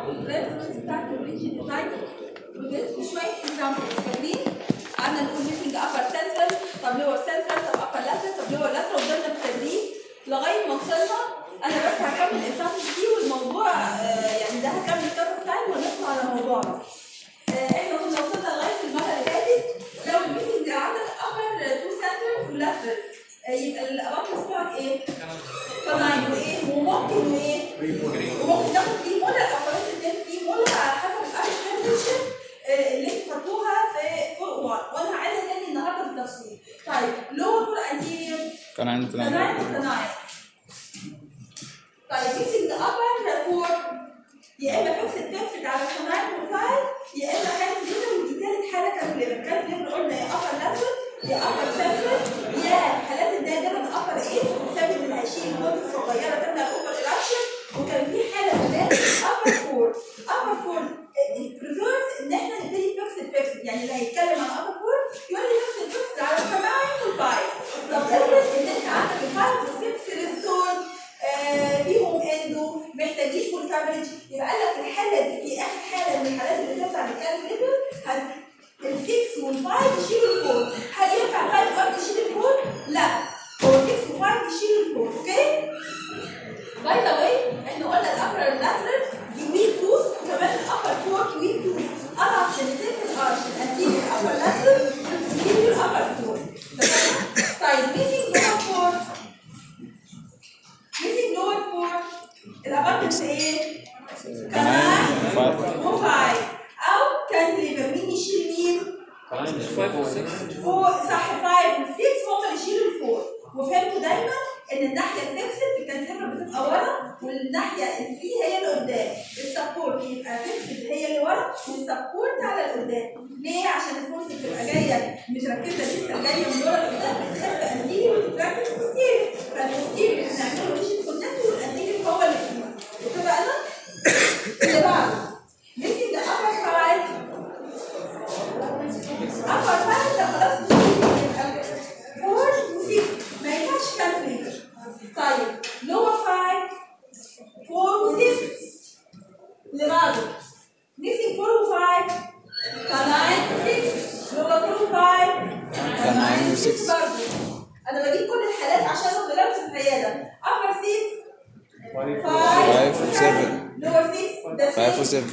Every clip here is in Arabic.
البرنسبلز بتاعت الريجن ديزاين واديتكم شويه اكزامبلز. فاكرين؟ قعدنا نقول ميسنج ابر سنترال، طب لور سنترال، طب ابر لاترال، طب لور لاترال، وفضلنا بالتدريج لغايه ما وصلنا. انا بس هكمل الاكزامبلز دي والموضوع يعني ده هكمل كذا سلايد ونطلع على موضوعنا. احنا كنا وصلنا لغايه المره اللي فاتت لو الميسنج عندك ابر تو سنترز ولاترال يبقى الابر بتاعك ايه؟ كمان وايه؟ وممكن وايه؟ وممكن تاخد فيه مولر او قررت تدي فيه مولر على حسب الابر كونديشن اللي انتوا خدتوها في فور 1 وانا هعيدها تاني النهارده بالتفصيل. طيب لور فور انتيريور كناين. طيب فيكسنج ابر فور يا اما فيكسد على الكناين والفايل يا اما كانت ليفر، ودي ثالث حاله كانت ليفر. كانت ليفر قلنا يا ابر لاترال يا ابر سنترال يا حالات النادره الابر ايه بسبب ان هيشيل مده صغيره تمنع الاوفر ايرابشن. وكان في حاله كمان ابر فور. ابر فور البريفيرس ان احنا نبتدي فيكسد يعني اللي هيتكلم عن ابر فور يقول لي فيكسد على الكناين والفايل. طب افرض ان انت عندك الفايل والسكس ريستور فيهم اندو محتاجين فول كفرج، يبقى قال لك الحاله دي اخر حاله من الحالات اللي بتطلع بالكالف ليفر ال6 وال5 يشيلوا الفور. هل ينفع ال5 برضه يشيل الفور؟ لا، هو 6 و5 يشيلوا الفور. اوكي؟ باي ذا واي احنا قلنا الابر لاترال ويك توث وكمان الابر فور ويك توث. اضعف سنتين في الارش الانتيريور ابر لاترال والانتيريور ابر فور. تمام؟ طيب ميسنج لور فور. ميسنج لور فور الابارتمنت ايه؟ كمان وفايف او كانتليفر. مين يشيل مين؟ 5 و 6 صح، 5 و 6 هم اللي يشيلوا الفور. وفهمتوا دايما ان الناحيه الفيكسد في الكانتليفر بتبقى ورا والناحيه الفري هي اللي قدام. السبورت يبقى فيكسد هي اللي ورا والسبورت على القدام. ليه؟ عشان الفورس بتبقى جايه متركزه لسه جايه من ورا لقدام بتخف انتيريور وتتركز بوستيريور. فالبوستيريور هنعمله ريشن كونكت والانتيريور هو اللي فيه. اتفقنا؟ اللي بعده ميسنج ابر سايد. ابر سايد ده خلاص 4 و 6 ما ينفعش كانتليفر. طيب لور 5 4 و 6 اللي بعده ميسنج 4 و 5 كناين و 6 لور 4 و 5 كناين و 6 برضه. انا بجيب كل الحالات عشان ما اضربش في العياده. ابر 6 5 و 7 لور 6 ده 5 و 7.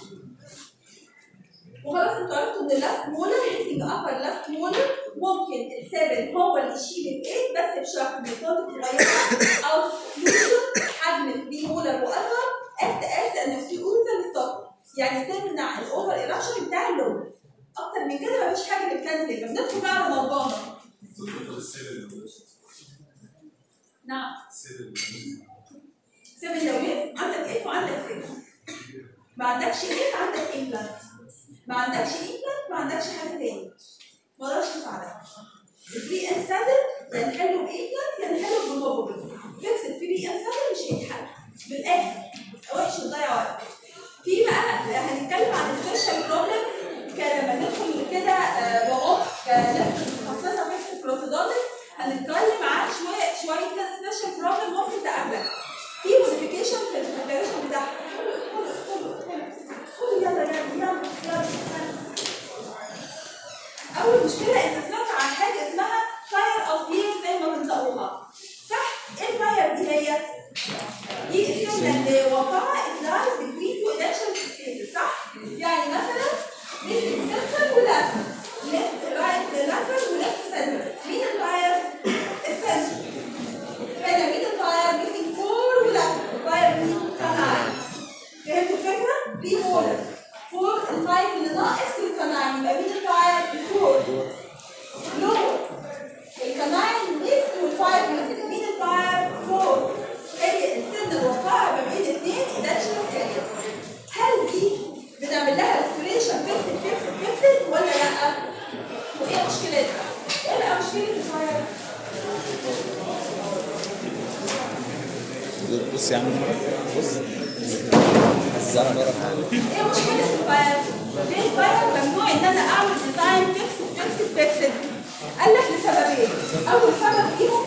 وخلاص انتوا عرفتوا ان اللاست مولر ميسنج ابر لاست مولر ممكن ال7 هو اللي يشيل ال8 بس بشرط ان الكونت صغيره او حجم البي مولر واصغر اكت اس ان في اونزل ستوب يعني تمنع الاوفر ايرابشن بتاع اللون. اكتر من كده مفيش حاجه بالكانتليفر. ندخل بقى على موضوعنا. نعم 7 لو عندك 8 وعندك 6 ما عندكش 8 عندك امبلانت ما عندكش امبلانت ما عندكش حاجه تاني ما اقدرش اساعدك. الفري ان سادل يا نحله بامبلانت يا نحله بموفبل. فيكس الفري ان سادل مش هيتحل بالاخر وحش نضيع وقت. في بقى هنتكلم عن السبيشال بروبلم لما ندخل كده بعمق كناس متخصصه في البروتودونتس هنتكلم عن شويه كده سبيشال بروبلم ممكن تقابلك في موديفيكيشن في البريبريشن بتاعها. يلا. أول مشكلة إن سمعت عن حاجة اسمها فاير أو بير زي ما بنطقوها. صح؟ إيه الفاير دي هي؟ دي السنة اللي وقعها إدلايز بين تو إدكشن سبيسز صح؟ يعني مثلا ميسنج سنترال ولاترال ليفت رايت لاترال وليفت سنترال. مين الفاير؟ السنترال. هنا مين الفاير؟ ميسنج فور ولاترال. الفاير مين؟ كناين. فهمتوا الفكرة؟ بي مولر 4 ال5 اللي ناقص الكناين يبقى مين الفاير؟ 4 لور الكناين ليفت وال5 ليفت. مين الفاير؟ 4 هي السن الوقائع ما بين الاثنين ادكشن ارياز. هل دي بنعمل لها ريستوريشن فيكسد ولا لا؟ وايه مشكلتها؟ ايه بقى مشكلة الفاير؟ بص يا عم بص الزرع بره حاجه. ايه مشكله الفاير؟ ليه الفاير ممنوع ان انا اعمل ديزاين فيكسد؟ قال لك لسببين. اول سبب فيهم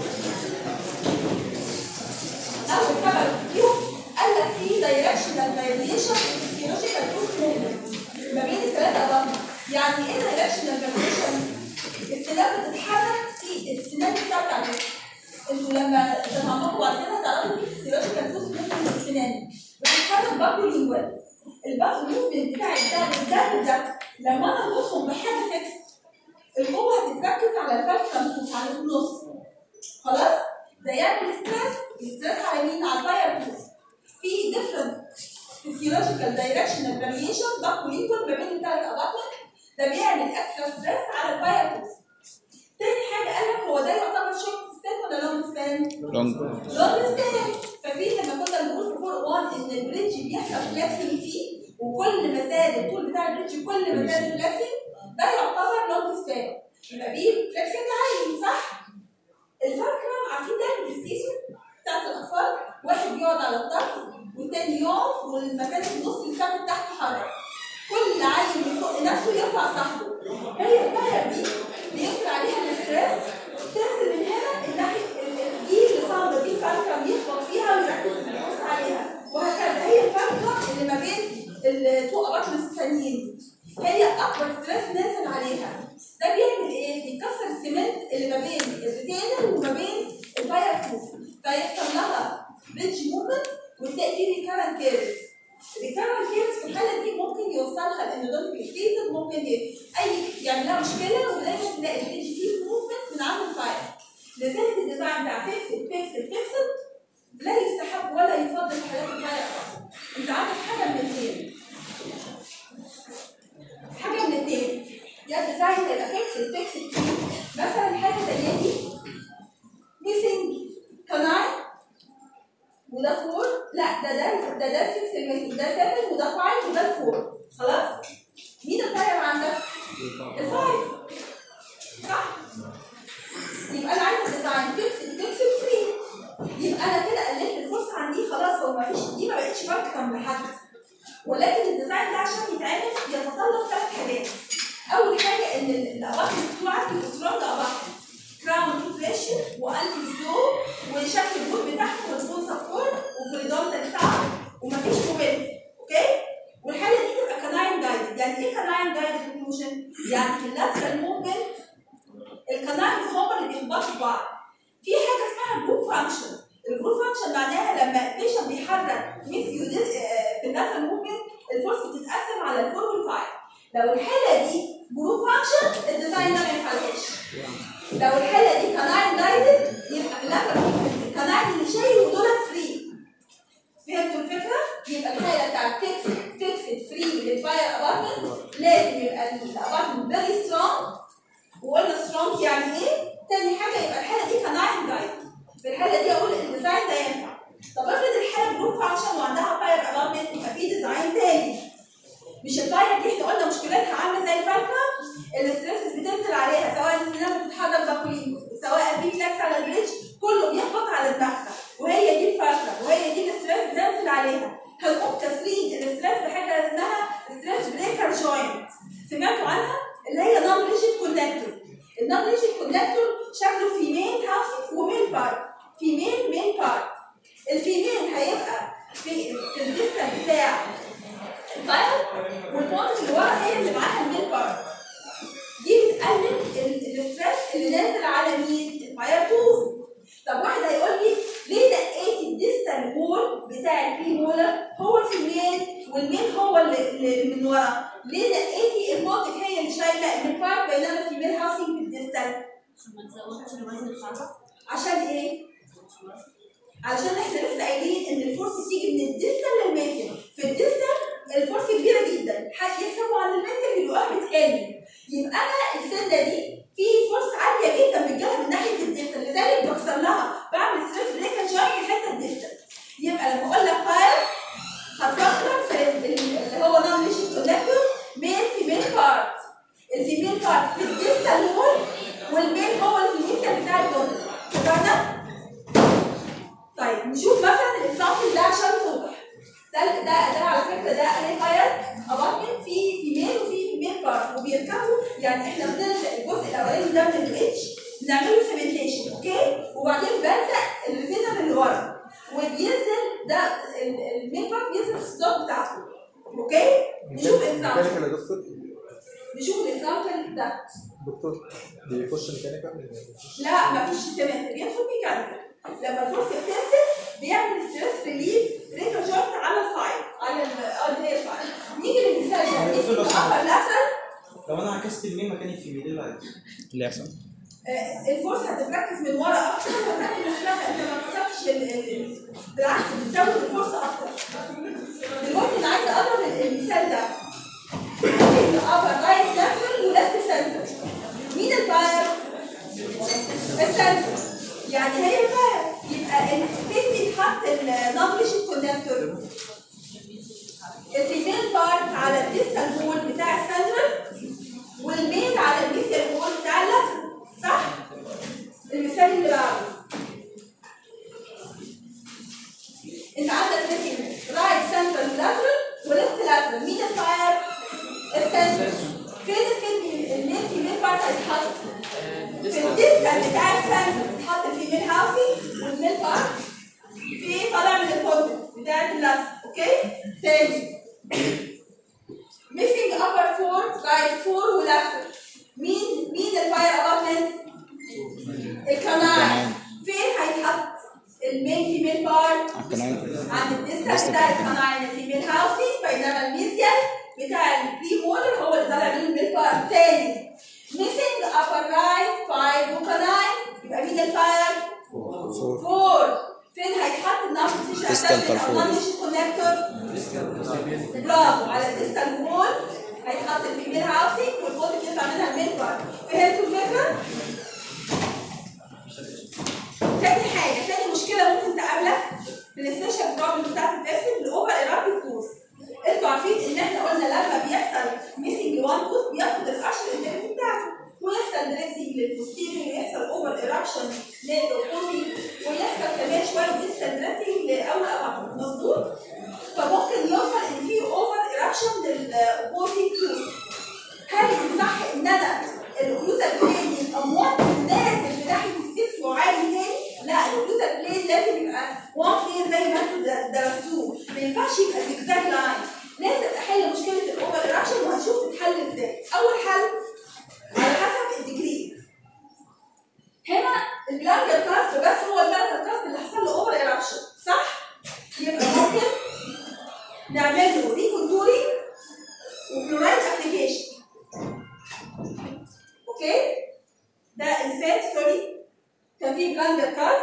قال لك في دايركشنال فاريشن فيزيولوجيكال توث موفمنت ما بين الثلاثه اباطمه. يعني ايه دايركشنال فاريشن؟ السنان بتتحرك في السنان الثابته على فكره. انتوا لما تفهموا بعد كده تعرفوا في فيزيولوجيكال توث موفمنت السنان بتتحرك باكولينجوال. الباك موفمنت بتاع الدم ده لما انا ادوسهم بحاجه فيكس القوه هتتركز على الفرق على النص. خلاص؟ ده يعمل ستريس على مين؟ على الفاير توث. في ديفرنت فيزيولوجيكال دايركشنال فاريشن باكولينجوال ما بين الثلاث اباطمه. ده بيعمل اكسترا ستريس على الفاير توث. تاني حاجه قال لك هو ده يعتبر شورت ستان ولا لونج ستان؟ لونج ستان. فاكرين لما كنا بنقول في 4.1 ان البريدج بيحصل فلكسنج فيه وكل ما زاد الطول بتاع البريدج كل ما زاد الفلكسنج ده يعتبر لونج ستان. يبقى فيه فلكسنج عالي صح؟ الفكره عارفين دايما السيسون بتاعت الاطفال واحد بيقعد على الطرف والتاني يقعد والمكان في النص اللي كان تحت حرك. كل عيل يفوق نفسه يرفع صاحبه. هي الطايره دي بينزل عليها الاستريس تنزل من هنا الناحيه دي اللي صعبه دي الفرقه بيخبط فيها ويركز بيبص عليها وهكذا. هي الفرقه اللي ما بين التو اباطمه الثانيين هي اكبر ستريس نازل عليها. ده بيعمل ايه؟ بيكسر السمنت اللي ما بين الريتينر وما بين الفاير توث فيحصل لها بريدج موفمنت وتلاقي فيه ريكارنت كيرز. الريكارنت كيرز في الحاله دي ممكن يوصلها لانودونتيك ستيتد ممكن يعمل لها مشكله ودايما تلاقي البريدج فيه موفمنت من عند الفاير. لذلك الديزاين بتاع فيكسد لا يستحب ولا يفضل في حالات الفاير. انت عندك حاجه من الاثنين يا ديزاين هيبقى فيكسد فيه مثلا حاجه زي دي ميسنج كناي وده 4 لا ده 6 الميسنج ده 7 وده 5 وده 4. خلاص؟ مين الطاير عندك؟ ال5 صح؟ يبقى انا عايزه ديزاين فيكسد فري. يبقى انا كده قللت الفرصه عندي خلاص هو مفيش دي ما بقتش فارقه لحد. ولكن الديزاين ده عشان يتعمل يتطلب 3 حاجات. اول حاجه ان الاباطمه بتاعتي سترونج اباطمه كراون كومبريشن وانتي سلو وشكل الجود بتاعهم والبون سبورت وبريدونتال ساوند ومفيش موبيلتي. اوكي؟ والحاله دي تبقى كناين جايدد. يعني ايه كناين جايدد انكلوجن؟ يعني في اللاترال موفمنت الكناينز هم اللي بيخبطوا في بعض. في حاجه اسمها جروب فانكشن. الجروب فانكشن معناها لما البيشنت بيحرك في اللاترال موفمنت الفورس بتتقسم على ال4 وال5. لو الحاله دي جروب فانكشن الديزاين ده ما ينفعش. لو الحاله دي كناين جايدد يبقى في اللاترال موفمنت الكناين اللي شايل ودولت فري. فهمتوا الفكره؟ يبقى الحاله بتاعت فيكسد فري للفاير ابارتمنت لازم يبقى الابارتمنت فيري سترونج. وقلنا سترونج يعني ايه؟ تاني حاجه يبقى الحاله دي كناين جايدد. في الحاله دي اقول الديزاين ده ينفع. طب افرض الحاله جروب فانكشن وعندها فاير ابارتمنت يبقى في ديزاين تاني. مش الطايره دي احنا قلنا مشكلتها عامله زي الفرخه الاستريسز بتنزل عليها سواء السنان بتتحرك باكولين سواء في فلكس على البريدج كله بيخبط على دماغها وهي دي الفرخه وهي دي الاستريس بتنزل عليها. هنقوم كسرين الاستريس بحاجه اسمها ستريس بريكر جوينت. سمعتوا عنها؟ اللي هي نون ريجيد كونكتور. النون ريجيد كونكتور شكله فيميل هاف وميل بارت. فيميل ميل بارت. الفيميل هيبقى في الديستنس بتاع الفاير والبونت اللي ورا هي اللي معاها الميل بارت. دي بتقلل الاستريس اللي نازل على مين؟ الفاير توث. طب واحد هيقول لي ليه دقيت الديستال وول بتاع البريمولر هو الفيميل والميل هو اللي من ورا؟ ليه دقيتي البونتك هي اللي شايله الميل بارت بينما الفيميل هاسينج في الديستال؟ عشان ما تزودش الوزن الشعر. عشان ايه؟ علشان احنا لسه قايلين ان الفورس تيجي من الديستال للميتل. في الديستال الفورس كبيره جدا يكسبوا عن الميتل يلاقوها بتقل. يبقى انا السنه دي في فورس عاليه جدا بتجيلها من ناحيه الديستال لذلك بكسر لها بعمل ستريس بريكر جوينت في الحته الديستال. يبقى لما اقول لك فاير هتفكر في اللي هو نون ريجيد كونكتور ميل فيميل بارت. الفيميل بارت في الديستال وول والميل هو الفيميل بتاع الجمله. اتفقنا؟ طيب نشوف مثلا الاكزامبل ده عشان توضح. ده على فكره ده فاير ابارتمنت فيه فيميل وفيه فيميل بارت وبيركبوا. يعني احنا بنلزق الجزء الاولاني ده من الاتش بنعمله سيمنتيشن اوكي وبعدين بلزق الريتينر اللي ورا وبينزل ده المين بارت بينزل في الستوك بتاعته. اوكي؟ نشوف اكزامبل. ميكانيكال يا دكتور؟ نشوف الاكزامبل ده. دكتور بيخش ميكانيكال؟ لا مفيش سيمنت، بيدخل ميكانيكال. لما الفورس بتنزل بيعمل ستريس ريليف ريتروجارت على الفايل، على اللي هي الفايل. نيجي للمثال ده، اسمه الابر لاترال. لو انا عكست المين مكاني في ميدل لاين اللي يحصل الفورس هتتركز من ورا اكتر، وهتعمل مشكله انت ما كسبتش بالعكس بتزود الفورس اكتر. دلوقتي انا عايزه اضرب المثال ده. الابر رايت لاترال وليفت سنتر. مين الباير؟ السنتر. يعني هي الباير. يبقى فين بيتحط النبلشن كونكتور؟ الفيميل بارت على الديستال وول بتاع السنترال، والميل على الميثيال وول بتاع اللاترال. صح؟ المثال اللي بعده. انت عندك مثلا رايت سنترال لاترال وليفت لاترال. مين الفاير؟ السنترال. فين الميل فيميل بارت هيتحط؟ في الديستال بتاع السنترال بيتحط الفيميل هاوسي، والميل بارت في طالع من الكونتنت بتاعت اللاترال. اوكي؟ تاني. missing upper 4 right 4 ولاترال. مين الفاير ابارتمنت؟ الكناين. فين هيتحط المين فيميل بارت؟ عند الديستال بتاع الكناين الفيميل هاوسي، بينما الميزيال بتاع البري مولر هو اللي طالع من الميل بارت. تاني missing upper right 5 وكناين. يبقى مين الفاير؟ 4. فين هيتحط النمبر كونكتور؟ برافو، على الديستال وول هيتحط الفيميل هاوسنج والفوت بيطلع منها المين بارت. فهمتوا الفكره؟ تاني مشكله ممكن تقابلك في السبيشال بروبلم بتاعت التست الاوفر ايرابتيف توث. انتوا عارفين ان احنا قلنا لما بيحصل ميسنج وان توث بياخد القشر الانترنت بتاعته، ويحصل دريسنج للبوستيريور، ويحصل اوفر ايرابشن للاوبوزي، ويحصل كمان شويه ديستال دريسنج لاول ابعد. مظبوط؟ فممكن يوصل ان في اوفر ايرابشن للاوبوزي توث. هل صح ان انا الاوكلوزال بلين يبقى نازل في ناحيه السكس وعالي تاني؟ لا، الاوكلوزال بلين لازم يبقى وان بلين زي ما انتوا درستوه، ما ينفعش يبقى زجزاج لاين. لازم احل مشكله الاوفر ايرابشن، وهنشوف تتحل ازاي. اول حل على حسب الديجري. هنا البلانجر كاست بس هو البلانجر كاست اللي حصل له اوفر ايرابشن، صح؟ يبقى ممكن نعمل له ريكونتورينج وفلورايد ابلكيشن. اوكي؟ ده انسان كان فيه بلانجر كاست،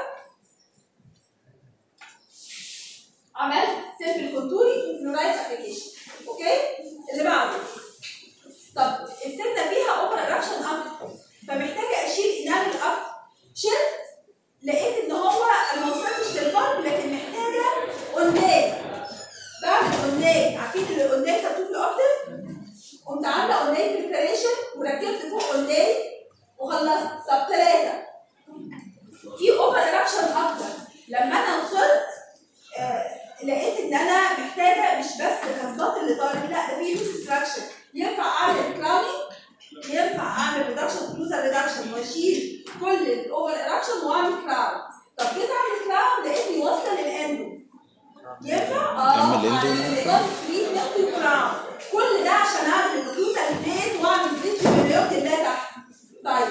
عملت سيمبل كونتورينج وفلورايد ابلكيشن. اوكي؟ اللي بعده. طب السنه فيها اوفر ايرابشن اكتر، فمحتاجه اشيل انامل اكتر. شلت، لقيت ان هو انا ما وصلتش للبلب، لكن محتاجه اونلاي. بعمل اونلاي. عارفين الاونلاي كانت في الاوكتيف؟ قمت عامله اونلاي بريباريشن وركبت فوق اونلاي وخلصت. طب 3 في اوفر ايرابشن اكتر. لما انا وصلت لقيت ان انا محتاجه مش بس الكسبات اللي طالع، لا ده في ديستراكشن. ينفع اعمل كراونينج، ينفع اعمل ريدكشن كلوزر ريدكشن واشيل كل الاوفر ايرابشن واعمل كراون. طب جيت اعمل كراون لقيتني واصله للاندو. ينفع؟ اعمل اندو كراون. كل ده عشان اعمل الكلوزر بلين واعمل فيديو بالريوت اللي تحت. طيب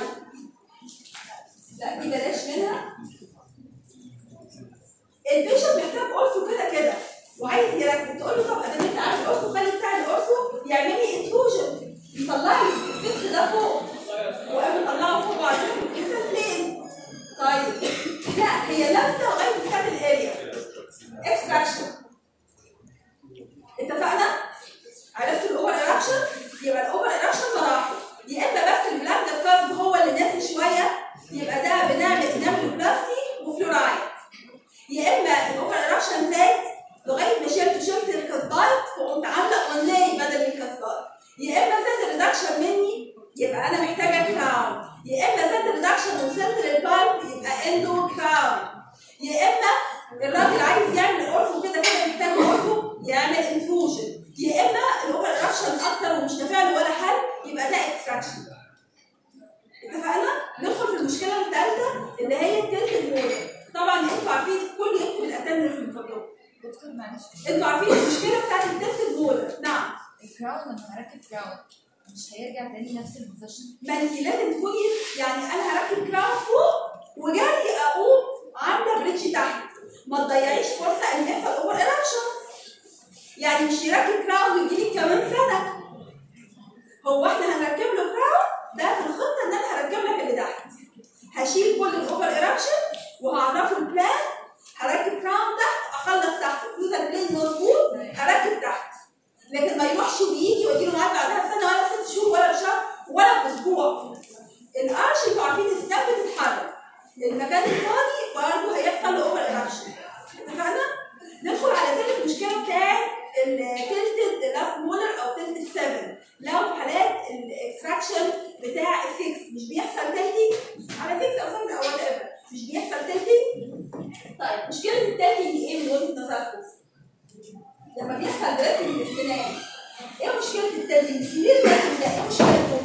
لا دي بلاش منها. البيشنت محتاج اورثو كده وعايز يركز. تقول له طب ادام انت عارف الاورثو، خلي بتاع الاورثو يعمل لي انتروجن، يطلع لي الفيكس ده فوق، وقام يطلعه فوق بعد كده بلين. طيب لا، هي لابسه لغايه السامل اريا اكستراكشن. اتفقنا؟ عرفت الاوفر ايرابشن؟ يبقى الاوفر ايرابشن مراحل. يا اما بس البلانجر كارب هو اللي نازل شويه، يبقى ده بنعمل انامل بلاستي وفلورايد. يا اما الاوفر ايرابشن زاد لغايه ما شلت الكاسبايت فقمت عامله اونلاي بدل الكاسبايت. يا اما زاد الريدكشن مني يبقى انا محتاجه كراون. يا اما زاد الريدكشن وصلت للبالب يبقى اندو كراون. يا المشكله بتاعت التلت مولر. نعم. الكراون لما هركب كراون مش هيرجع تاني نفس البوزيشن؟ ما انت لازم تكوني يعني انا هركب كراون فوق وجاي اقوم عامله بريدج تحت، ما تضيعيش فرصه ان يحصل اوفر ايربشن. يعني مش يركب كراون ويجيلك كمان سنه. هو احنا هنركب له كراون ده في الخطه ان انا هركب لك اللي تحت. هشيل كل الاوفر ايربشن وهعرفه البلان، هركب كراون تحت، اخلص تحت كلوز البلين مظبوط، هركب تحت. لكن ما يروحش ويجي ويجي له معاه بعدها سنه ولا 6 شهور ولا شهر ولا اسبوع. الارش انتوا عارفين السناب بتتحرك، المكان الفاضي برضه هيحصل له اوفر ايربشن. اتفقنا؟ ندخل على تالت مشكله بتاعت التلتد لاست مولر او تلتد 7. لو في حالات الاكستراكشن بتاع ال6 مش بيحصل تلتي على 6 او 7 او وات ايفر، مش بيحصل تلتي. طيب مشكله التلتي دي ايه من وجهه نظركم؟ لما بيحصل دريتنج للسنان، ايه مشكله التلتي؟ السرير ده ايه مشكلته؟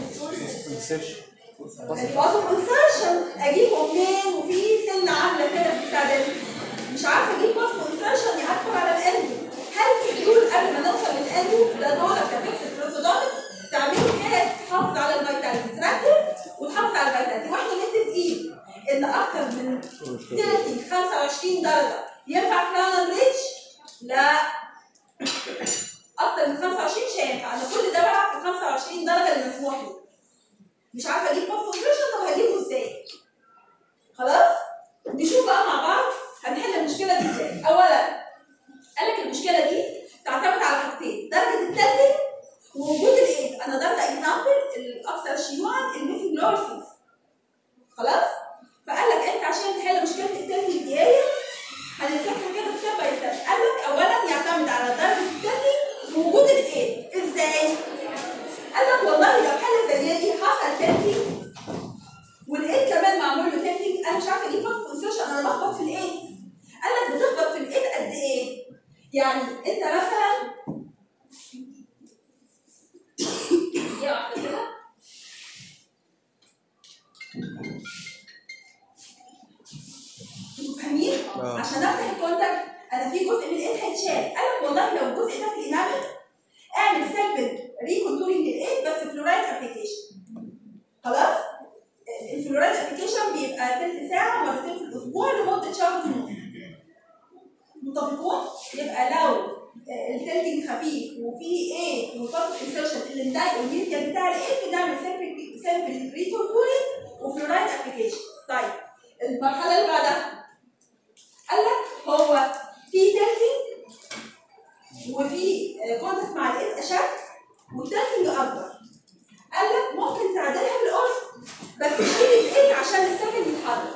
البازو انسرشن. اجيبه منين وفي سن عامله كده في السعدات؟ مش عارفه اجيب بازو انسرشن يعتبر على القلب. هل في حلول قبل ما نوصل للقلب ده دورك كفيكس بروتودونت تعملوا كده تحافظ على الفيتاليتي، تركب وتحافظ على الفيتاليتي، واحنا متفقين ان اكتر من 25 درجه ينفع كراون بريدج؟ لا، اكتر من 25 مش هينفع. انا كل ده بلعب في 25 درجه اللي مسموح لي. مش عارفه اجيب بوست كونفرشن، طب هجيبه ازاي؟ خلاص؟ نشوف بقى مع بعض هنحل المشكله دي ازاي. اولا قال لك المشكله دي تعتمد على حاجتين، درجه التلتين ووجود الايد. انا ضربت اكزامبل الاكثر شيوعا الميثين لورسيس. خلاص؟ فقال لك انت عشان تحل مشكله التلتين دي هنمسكها كده ستيب باي ستيب. قال لك اولا يعتمد على درجه التلتين ووجود الايد. ازاي؟ قال لك والله لو حاله زي دي حصل تلتين والايد كمان معمول له تلتين، انا مش عارفه اجيب بوست كونفرشن، انا بخبط في الايد. قال لك بتخبط في الايد قد ايه؟ يعني انت مثلا يا واحده كده انتوا فاهمين؟ عشان افتح الكونتاكت انا في جزء من الايد هيتشال. قال لك والله لو الجزء ده في الانامل اعمل سيمبل ريكونتورنج للايد بس فلورايد ابلكيشن. خلاص؟ الفلورايد ابلكيشن بيبقى تلت ساعه مرتين في الاسبوع لمده شهر ونص. متفقون؟ يبقى لو التلتين خفيف وفي ايه وفاكت انسرشن اللي مضايقه الميديا بتاع الايه بنعمل سيمبل ريكونتورنج وفلورايد ابلكيشن. طيب المرحله اللي بعدها قال لك هو في تلتين وفي كونتاكت مع الايد اشد والتلتين اكبر. قال لك ممكن تعدلها بالقرص بس شيل الايد عشان السكن يتحرك.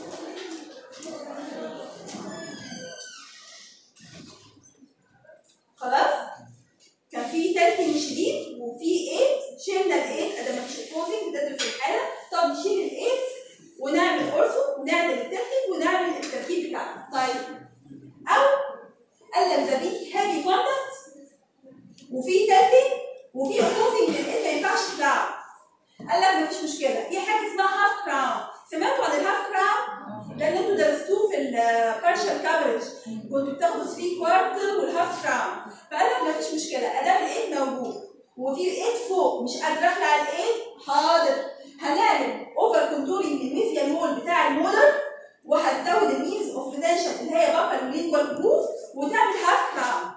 خلاص؟ كان في تلتين شديد وفي ايد، شيلنا الايد ادام مفيش اوبوزنج بتدرس الحاله. طب نشيل الايد ونعمل قرصه ونعمل التلتين ونعمل التركيب بتاعنا. طيب او قال لك ده في هابي كونتاكت وفي تلتين وفي اوبوزنج للايد ما ينفعش تلعب. قال لك مفيش مشكله، في حاجه اسمها هاف كراون. سمعتوا عن الهاف كراون؟ ده اللي انتوا درستوه في البارشال كفرج، كنتوا بتاخدوا 3 كوارتر والهاف كراون. فقال لك مفيش مشكله ادام الايد موجود وفي ايد فوق مش قادره اخلع الايد، حاضر هنعمل اوفر كونتورنج للميزيال مول بتاع المولر وهتزود المينز اوف ريتنشن اللي هي بابل ولينجوال جروف وتعمل هاف كراون.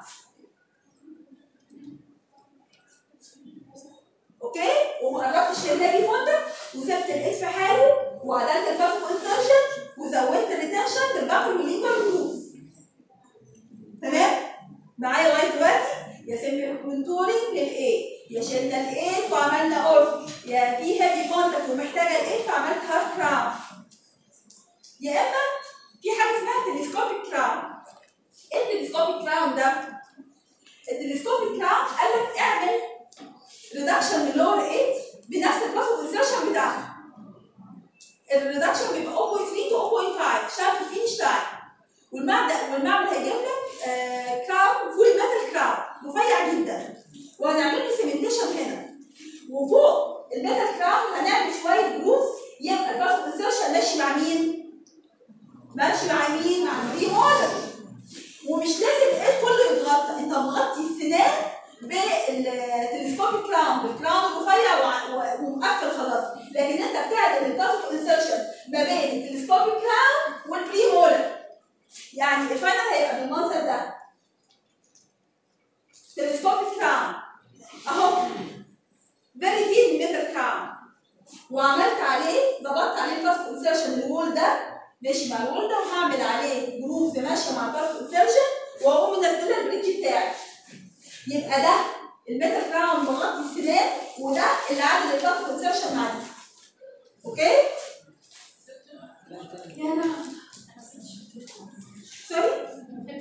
اوكي؟ وما قربتش للهابي كونتاكت وسبت الايد في حاله وعدلت البابل انسرشن وزودت الريتنشن للبابل ولينجوال جروف. تمام؟ معايا لغايه دلوقتي؟ يا سيمبل كونتورنج للايد، يا شلنا الايد وعملنا اورف، يا في هابي كونتاكت ومحتاجه الايد فعملت هاف كراون. يا اما في حاجه اسمها تلسكوبيك كراون. ايه التلسكوبيك كراون ده؟ التلسكوبيك كراون قال لك اعمل ريدكشن من اللور ايد بنفس الباسو انسرشن بتاعها. الريدكشن بيبقى 0.3 to 0.5 شايف الفينش تايم. والمعمل هيجيب لك كراون فول ميتال كراون رفيع جدا وهنعمل له سيمنتيشن هنا. وفوق الميتال كراون هنعمل شويه جروز يبقى الباسو انسرشن ماشي مع مين؟ ماشي مع مين؟ مع الفي مولر. ومش لازم الايد كله يتغطى، انت مغطي السنان بالتلسكوبيك كراون، بالكراون الرفيع ومقفل خلاص. لكن انت بتعمل الباث اوف انسرشن ما بين التلسكوبيك كراون والبري مولر. يعني الفاينل هيبقى بالمنظر ده. تلسكوبيك كراون اهو فيري ثين ميتال كراون، وعملت عليه ضغطت عليه الباث اوف انسرشن الوول ده ماشي مع الوول ده، وهعمل عليه جروف ماشيه مع الباث اوف انسرشن واقوم منزله البريدج بتاعي. يبقى ده الميتال كراون مغطي السنان، وده اللي عامل الباث اوف انسرشن مع دي. اوكي؟ يا نعم سوري؟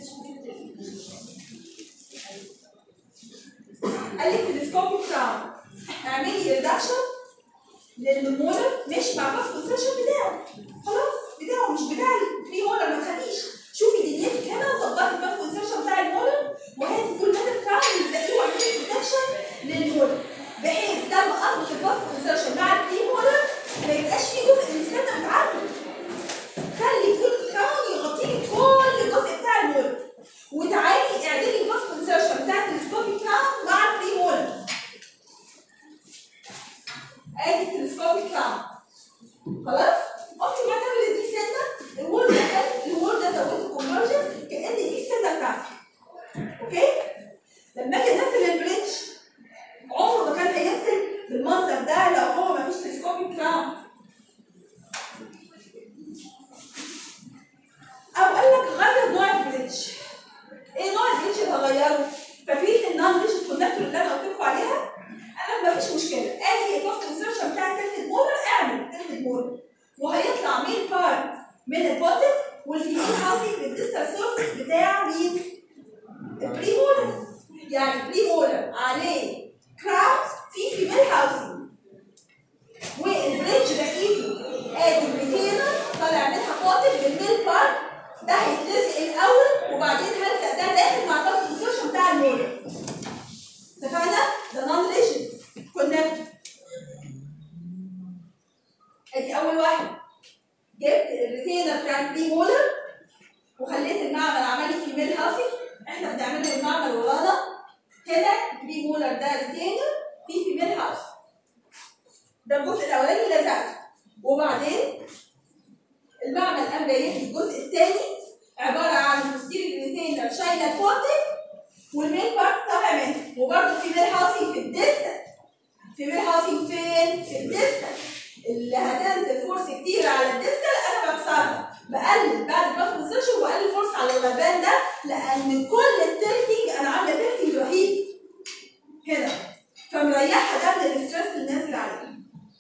قال لي تلسكوبيك كراون اعملي ريدكشن للمولر ماشي مع الباث اوف انسرشن بتاعه. خلاص بتاعه مش بتاع البري مولر، ما تخافيش. شوفي دنيتك هنا ظبطي الباث اوف انسرشن بتاع المولر، وهاتي فول ميتال كراون وتزقيه واعملي ريدكشن للمولر، بحيث لما اربط الباث اوف انسرشن مع البري مولر ما يبقاش في جزء من السنه متعدل. خلي فول كراون يغطي لك كل الجزء بتاع المولر، وتعالي اعدلي الباث اوف انسرشن بتاع التلسكوبيك كراون مع البري مولر. ادي التلسكوبيك كراون خلاص. قمت معتبر دي سنه الوول ده، الوول ده زودت كونفرجنس كأن دي السنه بتاعتي. اوكي؟ لما اجي انزل البريدج عمره ما كان هينزل بالمنظر ده لو هو ما فيش تلسكوبيك كراون. او قال لك غير نوع البريدج. ايه نوع البريدج اللي هغيره؟ ففي النون ريجيد كونكتور اللي انا قلت لكم عليها، انا ما فيش مشكله. ادي الباث انسرشن بتاع التلت مولر، اعمل تلت مولر وهيطلع مين بارت من البوتل، والفيميل هاوسنج بالديستال سيرفيس بتاع مين؟ البري مولر. يعني البري مولر عليه كراون في فيميل هاوسنج، والبريدج بقيته ادي الريتينر طالع منها بوتل بالميل بارت، ده هيتلزق الاول وبعدين هلزق ده داخل مع الباث انسرشن بتاع المولر. اتفقنا؟ ده نون ريجيد كونكتور. ادي اول واحد. جبت الريتينر بتاع البري مولر وخليت المعمل عمل لي فيميل هاوسنج. احنا بنعمله المعمل ورانا هنا. البري مولر ده ريتينر في فيميل هاوسنج، ده الجزء الاولاني لزقته، وبعدين المعمل قام جايب لي الجزء الثاني عباره عن البوستيريور ريتينر شايله الكورتكس والمين بارت طالع منه، وبرده فيميل هاوسنج في الديستال. فيميل هاوسنج فين؟ في الديستال. اللي هتنزل فورس كتير على الديستال انا بكسرها، بقلل بعد الباث انسرشن وبقلل فورس على الغلبان ده، لان كل التلتنج انا عامله تلتنج رهيب هنا، فمريحه ده من الاسترس اللي نازل عليه.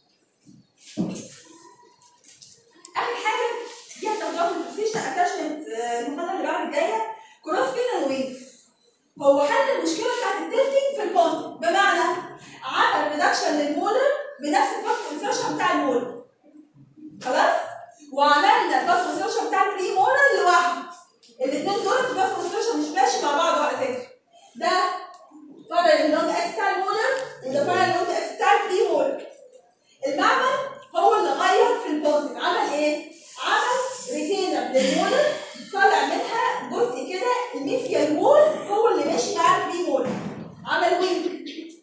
اخر حاجه دي هتاخدوها في البوزيشن اتاشمنت المحاضره اللي بعد الجايه، كروس فين وين. هو حل المشكله بتاعت التلتنج في البونت، بمعنى عمل ريدكشن للمولر بنفس الباث انسرشن بتاع المولر. خلاص؟ وعملنا الباث انسرشن بتاع البري مولر لوحده. الاثنين دول الباث انسرشن مش ماشي مع بعض على فكره. ده باراليل لونج اكس بتاع المولر وده باراليل لونج اكس بتاع البري مولر. المعمل هو اللي غير في البونت. عمل ايه؟ عمل ريتينر للمولر طالع منها جزء كده الميثيال وول هو اللي ماشي مع البري مولر. عمل وينج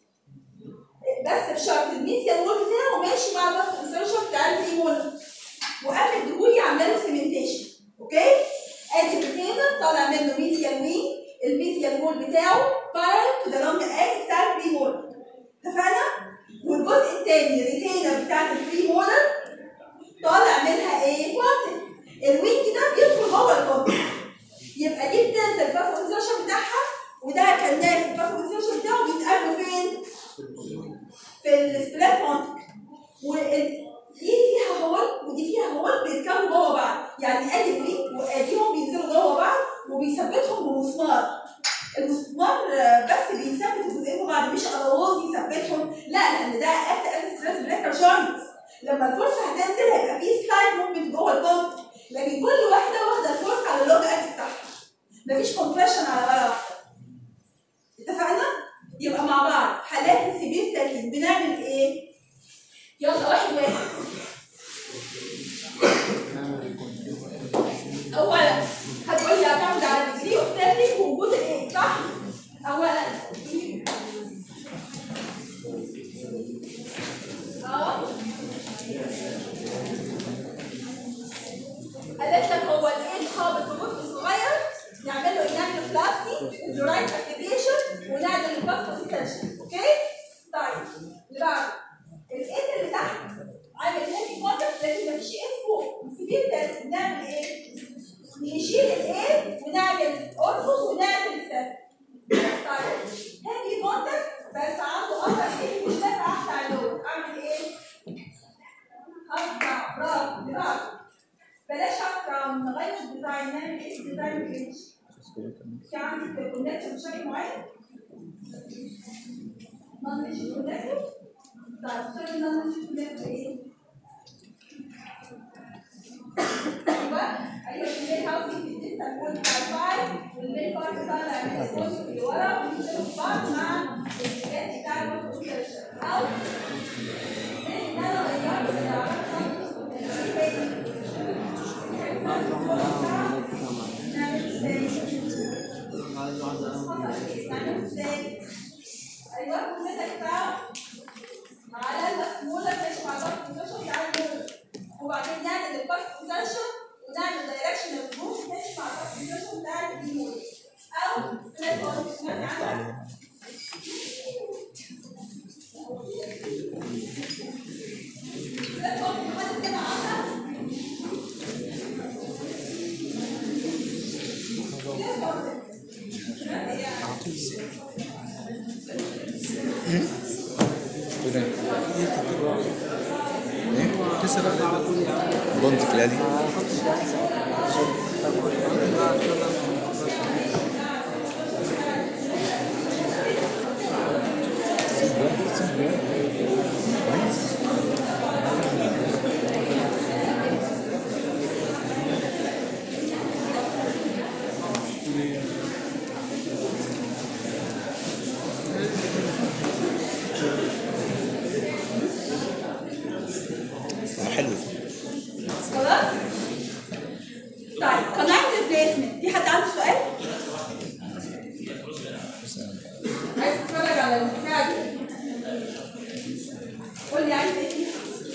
بس بشرط الميثيال وول بتاعه ماشي مع الباث انسرشن بتاع البري مولر، وقبل الدخول عامله له سيمنتيشن. اوكي؟ ادي الريتينر طالع منه ميثيال وينج، الميثيال وول بتاعه بارل تو ذا لونج اكس بتاع البري مولر. اتفقنا؟ والجزء الثاني الريتينر بتاعت البري مولر طالع منها ايه؟ بارتل. الوينج ده بيدخل جوه البارتل، يبقى دي بتنزل الباث انسرشن بتاعها، وده كان نازل الباث انسرشن بتاعه بيتقابلوا فين؟ في السبلات بونتك. ودي فيها هول ودي فيها هول بيتكونوا جوه بعض، يعني ادي الوينج واديهم بينزلوا جوه بعض وبيثبتهم بمسمار. المسمار بس بيثبت الجزئين في بعض، مش الغاز يثبتهم، لا، لان ده اكت از ستريس بريكر جوينت. لما الفرصه هتنزل هيبقى في سلايد موفمنت جوه البونت، لكن كل واحده واخده الفرصه على اللونج اكس بتاعها، مفيش كومبريشن على ولا واحده. اتفقنا؟ يبقى مع بعض حالات السيفير تلتنج بنعمل ايه؟ يلا واحد. اولا هتقول لي هتعمل على الديجري اوف تلتنج ووجود الايه، صح؟ اولا ابلكيشن ونعمل الباك بوتنشال. اوكي؟ طيب اللي بعده الايد اللي تحت عامل هيفي كونتاكت لكن مفيش ايد فوق. السبيل نعمل ايه؟ نشيل الايد ونعمل اورثو ونعمل سيت. طيب هيفي كونتاكت بس عنده اثر ايه مش نافع بتاع اللود. اعمل ايه؟ هفتح برافو بلاش هفتح نغير الديزاين نعمل ايه الديزاين بريتش. في عندي كونكشن بشكل معين نون ريجيد كونكتور. طيب شكل نون ريجيد كونكتور ايه؟ ايوه الميل هاوسنج في الديستال وول بتاع 5 والميل بارت طالع من الجزء اللي ورا وبينزلوا في بعض مع الاتجاه بتاع الوقت او ان انا غيرت ايوه كومنتك بتاعه على المسموله ماشي مع بعض البوزيشن بتاع المول وبعدين نعمل الباك بوزيشن ونعمل دايركشن الجروب ماشي مع بعض البوزيشن بتاع المول او بلاتفورم سمعت عنها بلاتفورم حد سمع عنها بونت كلالي حلو. خلاص؟ طيب كونكت ريبليسمنت في حد عنده سؤال؟ عايز تتفرج على البتاع دي؟ قول لي عايز ايه؟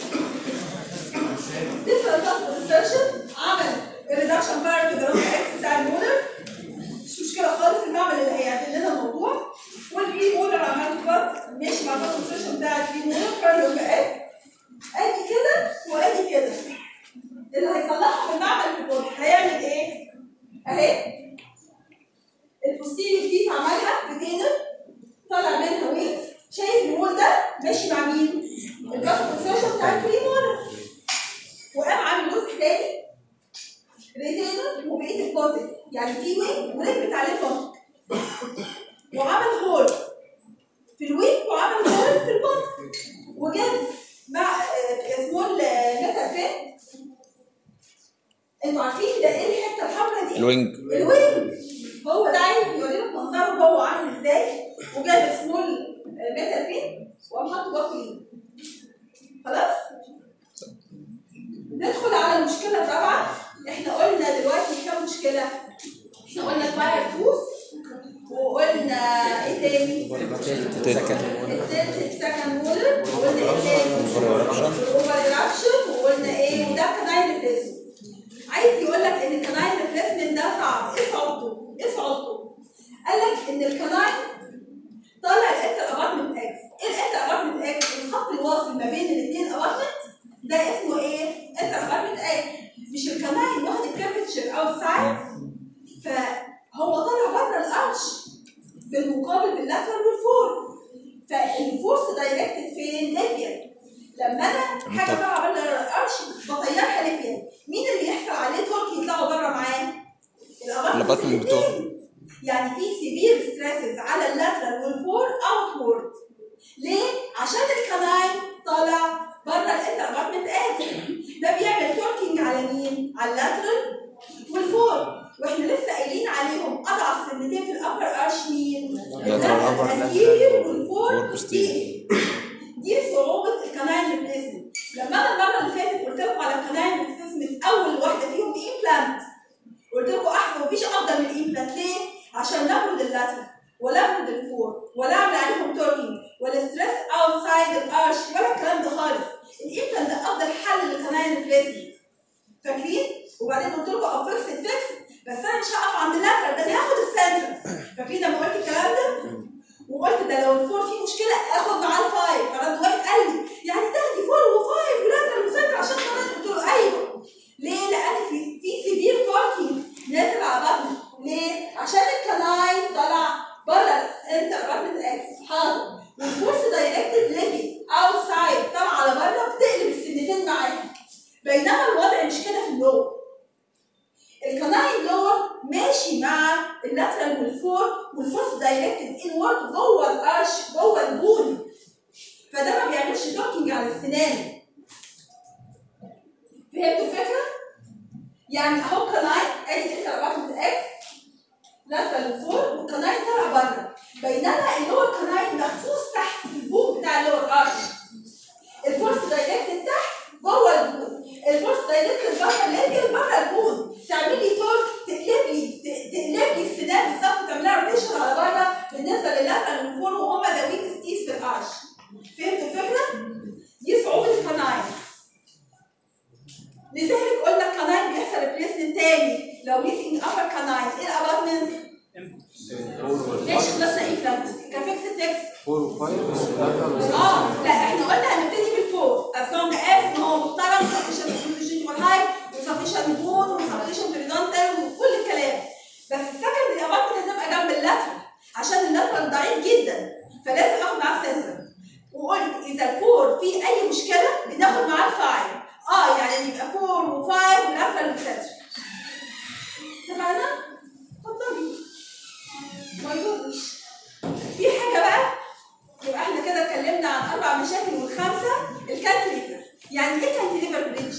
different type of insertion عمل الريدكشن بارت جراوند اكس بتاع المولر مش مشكله خالص المعمل اللي هيعدل لنا الموضوع والبري مولر عملت بارت ماشي مع البارت انسرشن بتاع البري مولر كارلو اكس ادي كده وادي كده اللي هيصلحها في المعمل في البورد هيعمل ايه؟ اهي الفوستيريور تيف عملها بتينر طالع منها ويت شايف الوول ده ماشي مع مين؟ البارت انسرشن بتاع البري مولر وقام عامل جزء تاني ريتينر وبقيه الكونتك يعني في وينج وركبت عليه كونتك وعمل هول في الوينج وعمل هول في الكونتك وجاب مع سمول ميتال بين. انتوا عارفين ده ايه الحته الحمراء دي؟ الوينج هو ده عايز يوريلك منظره جوه عامل ازاي وجاب سمول ميتال بين وقام حاطه جوه الوينج. خلاص؟ ندخل على المشكله الرابعه. احنا قلنا دلوقتي كام مشكله؟ احنا قلنا الواير توث وقلنا ايه تاني؟ التلت سكند مولر وقلنا ايه تاني؟ اوفر ايرابشن وقلنا ايه؟ وده كناين ريبليسمنت. عايز يقول لك ان الكناين ريبليسمنت ده صعب. ايه صعوبته؟ ايه صعوبته؟ قال لك ان الكناين طالع الانتر ابارتمنت اكس. ايه الانتر ابارتمنت اكس؟ الخط الواصل ما بين الاثنين ابارتمنت ده اسمه ايه؟ انتر ابارتمنت اكس. مش الكناين واخد الكابتشر اوتسايد فهو طالع بره الارش بالمقابل باللاترال والفور فالفورس دايركتد فين؟ ليبيال. لما انا حاجه طالعه بره الارش بطيرها ليبيال مين اللي يحصل عليه تورك يطلعوا بره معاه؟ الابارتمنت بتوعه. يعني في سيفير ستريسز على اللاترال والفور اوتورد. ليه؟ عشان الكناين طالع بره الانتر ابارتمنت اكس ده بيعمل توركينج على مين؟ على اللاترال والفور واحنا لسه قايلين عليهم اضعف سنتين في الابر ارش مين؟ اللاترال والفور بوستيريور. دي صعوبه الكناين ريبليسمنت. لما انا المره اللي فاتت قلت لكم على الكناين ريبليسمنت اول واحده فيهم امبلانت قلت لكم احسن مفيش افضل من الامبلانت. ليه؟ عشان نبرد اللاترال ولا ابرد الفور ولا اعمل عليهم توركينج ولا ستريس اوتسايد الارش ولا الكلام ده خالص. الامبلانت ده افضل حل للكناين ريبليسمنت. فاكرين؟ وبعدين قلت لكم افكس بس انا مش هقف عند اللاترال ده انا هاخد السنتر. فاكرين لما قلت الكلام ده؟ ده لو الفور فيه مشكله اخد معاه الفايف. فرد واحد قال لي يعني تاخدي فور وفايف ولاترال وسنتر عشان كمان؟ قلت له ايوه. ليه؟ لان في سيفير كوركينج نازل على بطني. ليه؟ عشان الكناين طلع بره الانترابتمنت اكس حاضر، والفورس دايركتد ليفي اوتسايد طالعه على بره بتقلب السنتين معاها. بينما الوضع مش كده في اللور. الكناين لور ماشي مع اللاترال والفور، والفورس دايركتد انورد جوه القرش جوه البون، فده ما بيعملش توكينج على السنان. فهمتوا الفكره؟ يعني اهو كناين ادي الانترابتمنت اكس لاترال والفور، والكناين طالع بره، بينما اللور كناين مخصوص تحت في البون بتاع اللور قرش. الفورس دايركتد تحت جوه البون، الفورس دايركتد بره الليبيال بره البون، تعمل لي تورك تقلب لي السنان بالظبط، تعملها روتيشن على بره بالنسبه للاترال والفور، وهم ذا ويك ستيز في القرش. فهمتوا الفكره؟ دي صعوبه الكناين. لذلك قلنا الكناين بيحصل ريبليسمنت تاني لو ميسنج ابر كناين. ايه الابارتمنتس؟ ماشي خلصنا ايه بلانت كفيكس تكست 4 و5 لا احنا قلنا هنبتدي بالفور as long as ان هو محترم sufficient condition هاي وsufficient بون وsufficient بريدونتال وكل الكلام. بس السكندري ابارتمنت هتبقى جنب اللاترال عشان اللاترال ضعيف جدا، فلازم اخد معاه السنتر. وقلت اذا الفور في اي مشكله بناخد معاه الفايف. يعني يبقى 4 و5 واللاترال والسنتر. اتفقنا؟ اتفضلي. ما يضرش. في حاجه بقى، يبقى احنا كده اتكلمنا عن 4 مشاكل والخامسه الكانتليفر. يعني ايه كانتليفر بريدج؟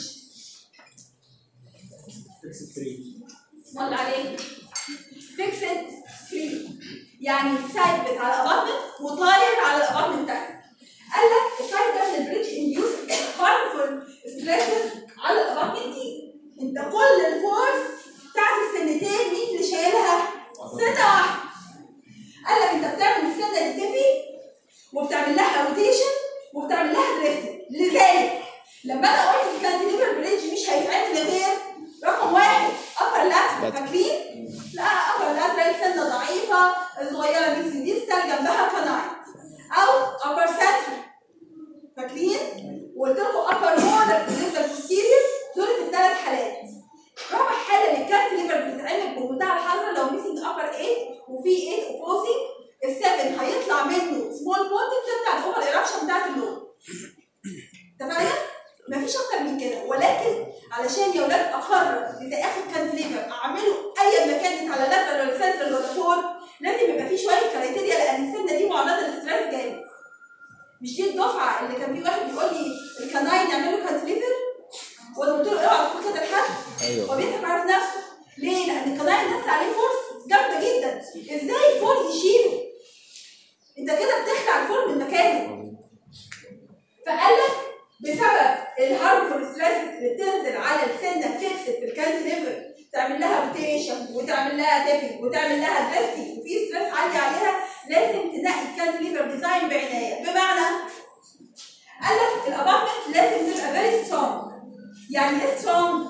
فيكسد 3. اسم الله عليك. فيكسد 3 يعني ثابت على الابارتمنت وطاير على الابارتمنت الثاني. قال لك التايب ده من البريدج انديوس هارمفول ستريسز على الابارتمنت دي. انت كل الفورس بتاعت السنتين مين اللي شايلها؟ سنه واحده. قال لك انت بتعمل السنه دي تبي وبتعمل لها روتيشن وبتعمل لها دريفتنج. لذلك لما انا قلت الكانتليفر بريدج مش هيتعمل غير رقم واحد ابر لاترال. فاكرين؟ لا ابر لاترال سنه ضعيفه صغيره مثل ديستال جنبها كناين، او ابر ساترال. فاكرين؟ وقلت لكم ابر مولر بالنسبه للبوستيريور. دول الثلاث حالات. رابع حاله للكانتليفر بتتعمل بمنتهى الحذر لو ميسنج ابر 8 وفي 8 اوبوزنج. ال7 هيطلع منه سمول بونت بتاع الاوفر ايرابشن بتاعت اللون. اتفقنا؟ مفيش اكتر من كده. ولكن علشان يا ولاد اقرر اذا اخد كانتليفر اعمله اي مكان على لاترال ولا سنترال ولا فور، لازم يبقى فيه شويه كرايتيريا، لان السنه دي معرضه للستريس جامد. مش دي الدفعه اللي كان في واحد بيقول لي الكناين نعمل له كانتليفر وانا قلت له اوعى تقول كده لحد. ايوه هو بيضحك على نفسه. ليه؟ لان الكناين نفس عليه فورس جامده جدا. ازاي الفور يشيله؟ انت كده بتخلع الفور من مكانه. فقال لك بسبب الهارمفول ستريسز اللي بتنزل على السنه فيكسد في الكانتليفر، تعمل لها روتيشن وتعمل لها تيبنج وتعمل لها دريفتنج وفي ستريس عالي عليها، لازم تنقي الكانتليفر ديزاين بعنايه. بمعنى قال لك الابارتمنت لازم تبقى فيري سترونج. يعني ايه سترونج؟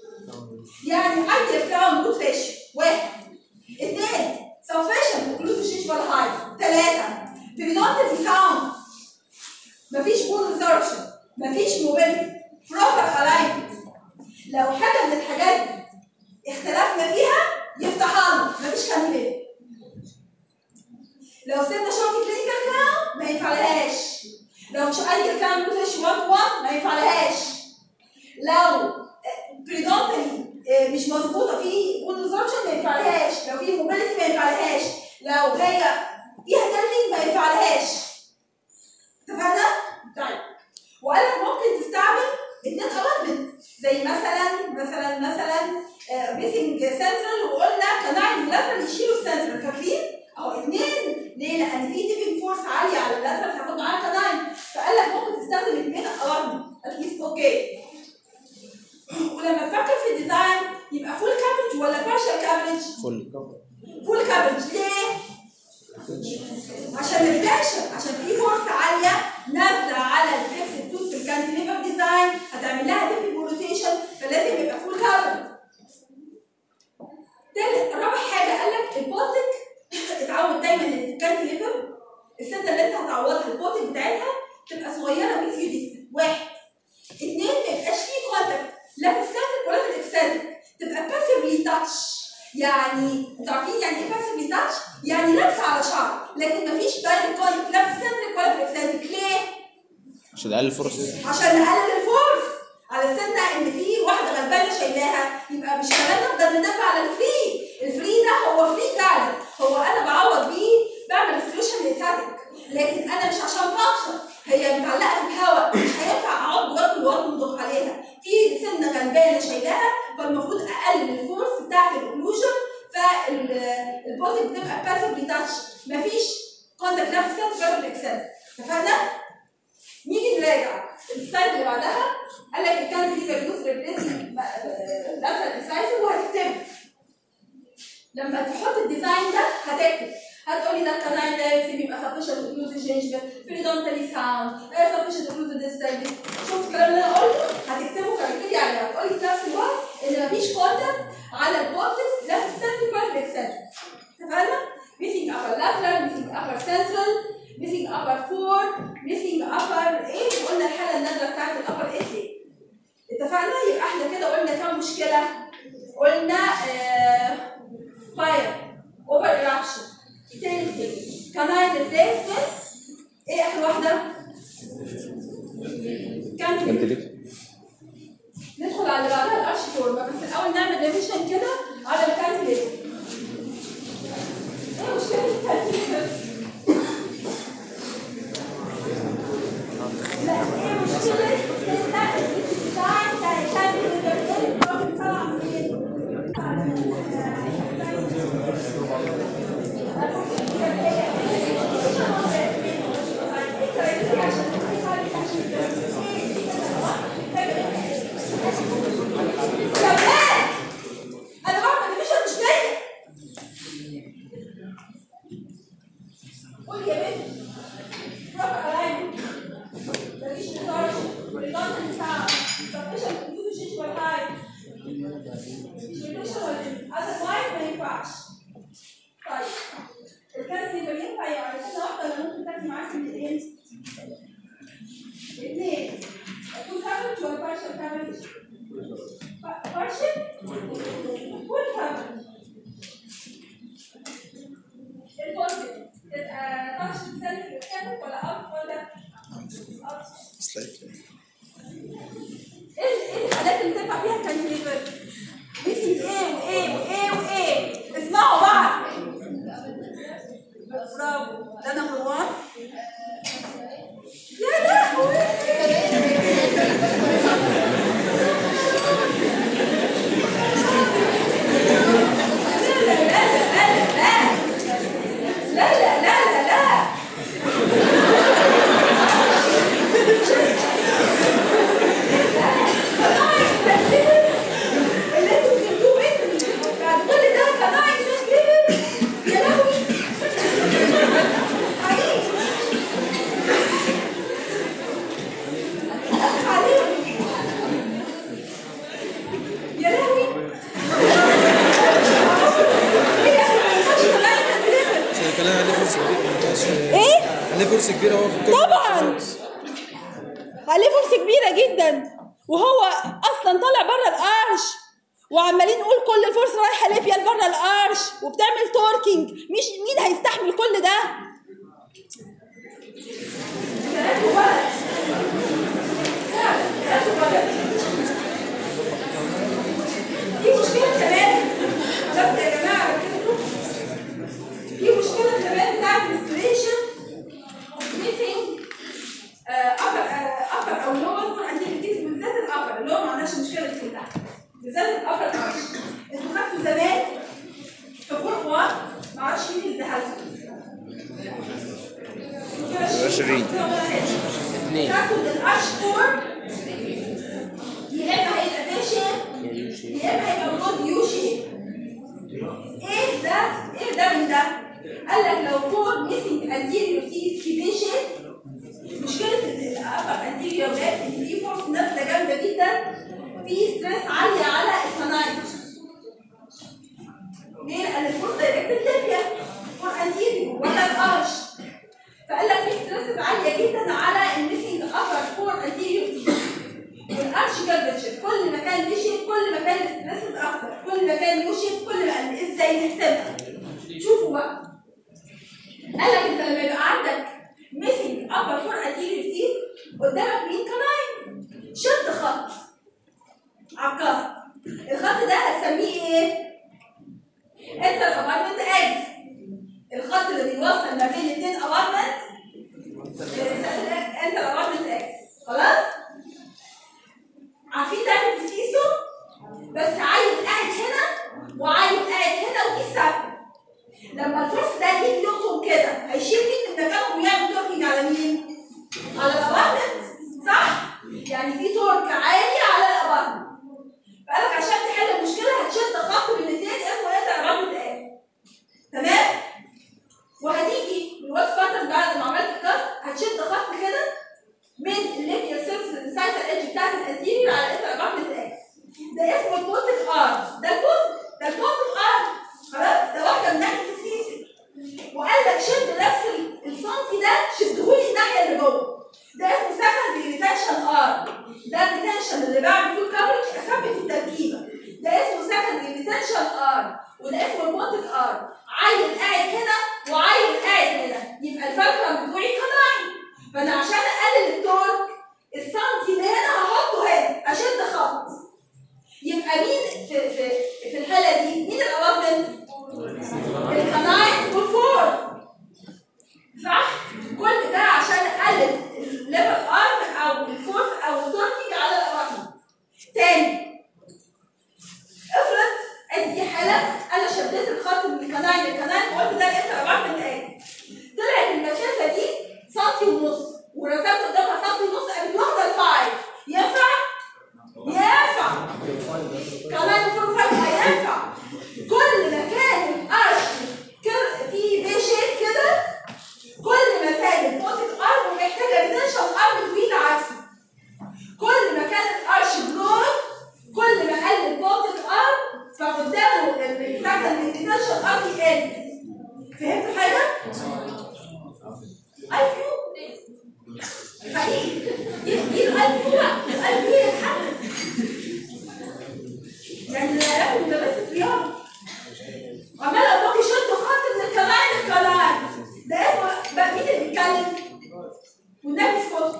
يعني ايديال كراون روت ريشيو 1. 2 سفشنت اوكلوزيشن هايت. 3 بريدونتالي ساوند، مفيش بون ريزوربشن، مفيش موبيلتي، بروبر الاينمنت. لو حاجه من الحاجات دي اختلفنا فيها يفتحها لنا، مفيش كانتليفر. لو سيبنا شورت كلينيكال كراون ما ينفعلهاش. لو مش اي كراون روتيش 1 ما ينفعلهاش. لو بريدونتالي مش مظبوطه في بون ريزوربشن ما ينفعلهاش. لو في موبيلتي ما ينفعلهاش. لو هي فيها تيرنينج ما ينفعلهاش. اتفقنا؟ طيب. وقال لك ممكن تستعمل 2 ابارتمنت زي مثلا ميسنج سنترال، وقلنا كناين لاترال يشيلوا السنترال. فاكرين؟ اهو 2. ليه؟ لان في تيبنج فورس عاليه على اللاترال هتاخد معاها كناين. فقال لك ممكن تستخدم 2 ابارتمنت اتليست. اوكي. ولما تفكر في الديزاين يبقى فول كافرج ولا بارشال كافرج؟ فول كافرج. ليه؟ عشان الريتنشن، عشان في فورس عاليه نازله على الفيكسد توث في الكانتليفر ديزاين هتعمل لها تيبنج روتيشن، فلازم يبقى فول كافرج. رابع حاجه قال لك البولتك اتعود دايما ان الكانتليفر السنه الحته اللي انت هتعوضها البوتنج بتاعتها تبقى صغيره ويز يو ديستنت. واحد. اثنين، ما يبقاش فيه كونتاكت لا في السنتريك ولا في الاكسنتريك، تبقى باسفلي تاتش. يعني انتوا عارفين يعني ايه باسفلي تاتش؟ يعني لمسه على شعر، لكن مفيش دايركت كونتاكت لا في السنتريك ولا في الاكسنتريك. ليه؟ عشان اقلل الفرص. عشان نقلل الفورس على السنة ان في واحده غلبانه شايلاها، يبقى مش كمان نقدر ندافع على الفري. الفري ده هو فري فعلا، هو انا بعوض بيه بعمل ريستريشن للستاتيك، لكن انا مش عشان فانكشن هي متعلقه في الهواء، مش هينفع اقعد واكل واضغط عليها. في سنه غلبانه شايلاها، فالمفروض اقلل الفورس بتاعت الاوكلوجن، فالبوتنج بتبقى باسفلي تاتش، مفيش كونتاكت لا في السنتر ولا في الاكسنتر. اتفقنا؟ نيجي نراجع السلايد اللي بعدها. قال لك الكان في ريديوس ريبليسنج لاترال انسايزر، وهتكتب لما تحط الديزاين ده هتكتب، هتقولي ده الكناين ده بيبقى سفشنت اوكلوزيف جينجفال بريدونتالي ساوند سفشنت اوكلوزيف ديستال. شوف الكلام اللي انا قلته هتكتبه كاركتيري عليه، هتقولي في نفس الوقت ان مفيش كونتاكت على البوتكس لا في السنتر ولا في الاكسنتر. اتفقنا؟ missing upper lateral, missing upper central, missing upper 4, missing upper 8. وقلنا الحاله النادره بتاعت الابر 8 ليه؟ اتفقنا؟ يبقى احنا كده قلنا كام مشكله؟ قلنا فاير اوفر ايرابشن، تيلتنج، كاناين ريبليسمنت. ايه اخر واحده؟ كانتليفر. ندخل على اللي بعدها الارش فورما، بس الاول نعمل ريفيجن كده على الكانتليفر. ايه مشكله الكانتليفر؟ لا ايه مشكله ايه الحالات اللي تنفع فيها كانتليفر؟ ميسنج ايه وايه وايه وايه؟ اسمعوا بعض. برافو، ده نمبر 1. يا لهوي فرصه كبيره هو في الكل. طبعا عليه فرصه كبيره جدا، وهو اصلا طالع بره القرش وعمالين نقول كل الفرصه رايحه ليبيا لبره القرش وبتعمل توركينج. مش مين هيستحمل كل ده؟ في مشكله كمان، بس يا جماعه في مشكله كمان بتاعت الانستليشن missing upper او lower anterior بالذات الابر اللي هو ما عندناش مشكله دي كلها، بالذات الابر ارش. انتوا خدتوا زمان في فورم 1 ما اعرفش مين اللي اداها لكم 20 خدتوا الارش 4 يا اما هيبقى فاشل يا اما هيبقى موجود يو شيب. ايه ده؟ ايه ده من ده؟ قال لك لو فور missing anterior teeth fissure، مشكله الابر انتيريور باك ان في فورس نازله جامده جدا، في ستريس عاليه على الكنايت. ليه؟ لان الفورس دايركت ليبيا فور انتيريور ولا الارش. فقال لك في عاليه جدا على الميسنج ابر فور انتيريور والارش كيرفتشر. كل ما كان مشي كل ما كان ستريسز اكتر، كل ما كان مشي كل ما قل. ازاي نحسبها؟ شوفوا بقى، قال لك انت لما يبقى عندك ميسنج ابر فور انتيريور تيث قدامك مين كمان؟ شد خط على الكاست. الخط ده هتسميه ايه؟ انت الابارتمنت اكس. الخط اللي بيوصل ما بين الاثنين ابارتمنت انت الابارتمنت اكس. خلاص؟ عارفين تعمل تسيسه؟ بس عيل قاعد هنا وعيل قاعد هنا ودي ثابته. لما الفرس ده يجي يقطم كده هيشيل مين من مكانهم ويعمل توركينج على مين؟ على الابارتمنت، صح؟ يعني في تورك عالي على الابارتمنت. فقالك عشان تحل المشكله هتشد خط بين الاثنين اسمه انت الابارتمنت اكس. تمام؟ وهتيجي الواتس باترن بعد ما عملت الكاست هتشد خط كده من الليبيا سيرفس السايتال ايدج بتاعت الانتيريور على انت الابارتمنت اكس. ده اسمه البوتك ار. ده البوتك ار. خلاص؟ ده واحده من ناحيه السيسي. وقال لك شد نفس السنتي ده شدهولي الناحيه اللي جوه. ده اسمه سكندري ريتنشن ار. ده الريتنشن اللي بعمل فيه الكفرج اثبت التركيبه. ده اسمه سكندري ريتنشن ار وده اسمه البوتك ار. عيل قاعد هنا وعيل قاعد هنا يبقى الفاكتور بتوعي كلاين. فانا عشان اقلل التورك السنتي اللي هنا هحطه هنا اشد خط. يبقى مين في الحاله دي؟ مين الابارتمنت؟ الكلاين والفور، صح؟ كل ده عشان اقلل الليفل ارم او الفورس او التوركينج على الابارتمنت. تاني افرض ادي حاله انا شديت الخط من الكناين للكناين وقلت ده انت الابارتمنت ايه؟ طلعت المسافه دي سنتي ونص ورسمت قدامها سنتي ونص قامت واخده الفايف. ينفع؟ ينفع. كناين فور فايف هينفع. كل ما كان الارش في في شيب كده كل ما كان البوتك ارم محتاجه ريتنشن ارم طويل عكسه. كل ما كان الارش بلون كل ما قل البوتك ارم فقدامه الفاكتور الريتنشن ارم يقل. فهمتوا حاجه؟ ايوه حقيقي دي الالف يتحدث يعني لا يكون مدرسه رياضه عمال اقول لك شدوا خط من الكلاين للكلاين. ده اسمه بقى مين اللي بيتكلم؟ والنبي اسكت.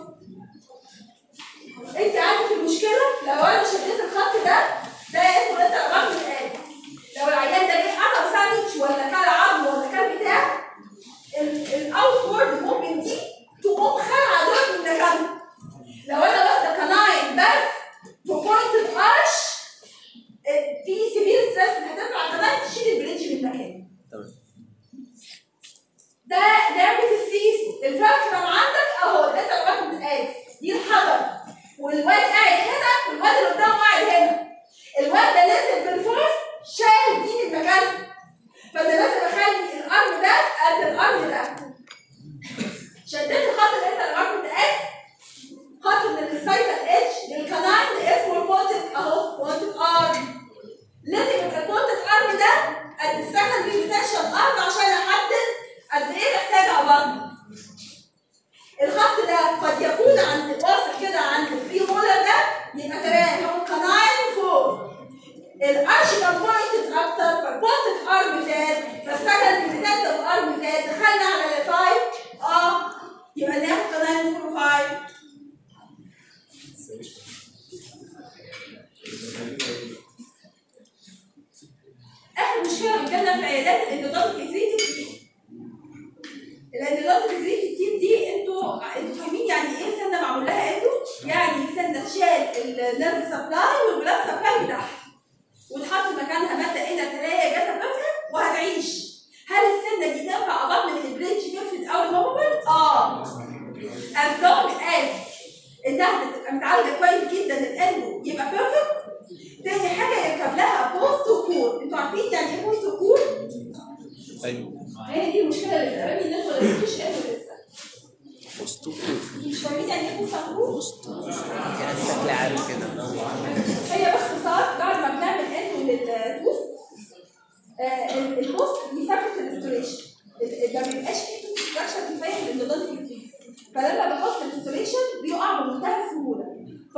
انت عندك المشكله لو انا شديت الخط ده اسمه انت الابارتمنت اكس. لو العيان ده جه قطع ساندوتش ولا كل عظم ولا كل بتاع الاوتورد موفمنت دي تقوم خلع دول من مكانها. لو انا واخده كناين بس في بوينت الارش في سيفير ستريس هتطلع الكناين تشيل البريدج من مكانه. ده لعبه السيس. الفاكتور عندك اهو انت الابارتمنت اكس دي الحجر والواد قاعد هنا والواد اللي قدامه قاعد هنا. الواد ده نزل بالفورس شايل دي من مكانها. فانا لازم اخلي الارم ده قد الارم ده. شديت الخط اللي انت الارم ده اكس خط من السايتال ايدج للكناين اسمه البوتك اهو بوتك ارم. لازم يبقى البوتك ارم ده قد السكندري ريتنشن ارم عشان احدد قد ايه محتاج ابارتمنت. الخط ده قد يكون عند واصل كده عند البري مولر ده يبقى تمام هو كناين فوق. الارش ده بوينتد اكتر فالبوتك ارم زاد فالسكندري ريتنشن ارم زاد. دخلنا على الفايف يبقى ناخد كناين فوق 5. اخر مشكله بتجيلنا في العيادات الاندودونتيك اكزيتيف. الاندودونتيك اكزيتيف دي انتوا فاهمين يعني ايه سنه معمول لها اندو؟ يعني سنه تشال النيرف سبلاي والبلاد سبلاي بتاعها وتحط مكانها ماده انتريه جاتا بلازما وهتعيش. هل السنه دي تنفع ابارتمنت البريدج فيكسد او الموبل؟ as long as انها تبقى متعالجه كويس جدا الاندو يبقى بيرفكت. تاني حاجه يركب لها بوست وكور. انتوا عارفين يعني ايه بوست وكور؟ ايوه هي دي المشكله اللي بتقابلني الناس ولا مش قادر لسه. بوست وكور مش فاهمين يعني ايه بوست وكور؟ يعني شكل عام كده. هي باختصار بعد ما بنعمل اندو للتوث البوست يثبت الريستوريشن. ما بيبقاش فيه ستراكشر كفايه للاندودونتيك.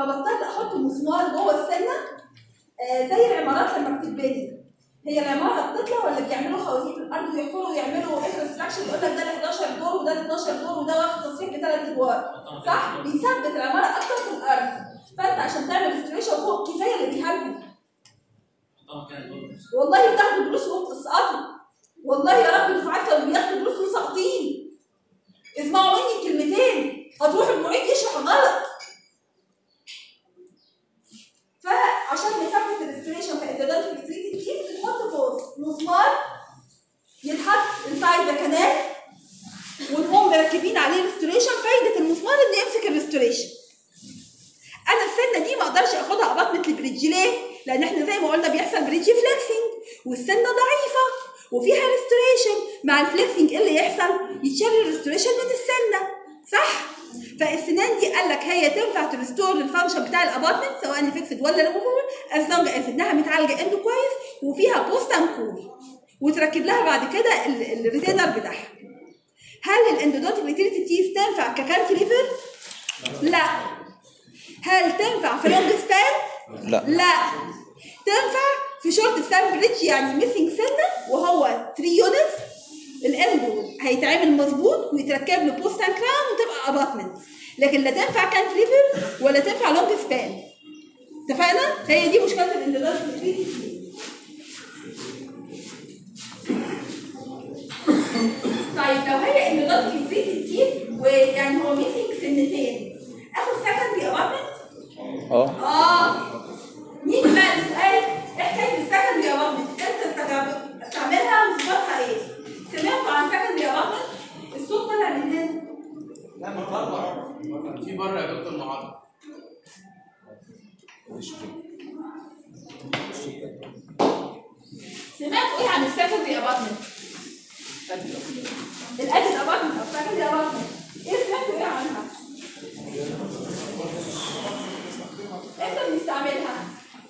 فبضطر احط مسمار جوه السنه. زي العمارات لما بتتبني، هي العماره بتطلع ولا بيعملوا خوازيق في الارض ويحفروا ويعملوا انفراستراكشر يقول لك ده 11 دور وده 12 دور وده واخد تصريح ب3 ادوار، صح؟ بيثبت العماره اكتر في الارض. فانت عشان تعمل ريستوريشن فوق كفايه اللي بيهبل. والله بتاخدوا دروس وبتسقطوا، والله يا رب دفعات كانوا بياخدوا دروس وساقطين. اسمعوا مني الكلمتين، هتروح المعيد يشرح غلط. فعشان نثبت الريستوريشن في اعدادات الكتريتي كتير بنحط فوق مسمار يتحط انسايد ذا كانال ونقوم مركبين عليه ريستوريشن. فايده المسمار انه يمسك الريستوريشن. انا السنه دي ما اقدرش اخدها اباطمنت لبريدج، ليه؟ لان احنا زي ما قلنا بيحصل بريدج فليكسنج والسنه ضعيفه وفيها ريستوريشن. مع الفليكسنج ايه اللي يحصل؟ يتشال الريستوريشن من السنه، صح؟ فالسنان دي قال لك هي تنفع تريستور الفانكشن بتاع الاباطمنت سواء فيكسد ولا ريموفبل از لونج از انها متعالجه اندو كويس وفيها بوست انكور وتركب لها بعد كده الريتينر بتاعها. هل الاندودونتيك ريتيريتي تيث تنفع ككانتليفر؟ لا. هل تنفع في لونج سبان؟ لا. تنفع في شورت سبان بريدج يعني ميسنج سنه وهو 3 يونتس، الاندو هيتعمل مظبوط ويتركب له بوست اند كراون وتبقى اباطمنت، لكن لا تنفع كانتليفر ولا تنفع لونج سبان. اتفقنا؟ هي دي مشكله الاندودونتيك ريتيريتي. طيب لو هي اندودونتيك ريتيريتي ويعني هو ميسنج سنتين، اخد سكندري اباطمنت؟ نيجي بقى للسؤال، ايه حكايه السكندري اباطمنت؟ انت استعملها وصفاتها ايه؟ سمعتوا عن سكندري اباطمنت؟ الصوت طلع من هنا. لا من بره، في بره يا دكتور معاذ. سمعتوا ايه عن السكندري اباطمنت؟ الادي اباطمنت او سكندري اباطمنت، ايه سمعتوا ايه عنها؟ امتى بنستعملها؟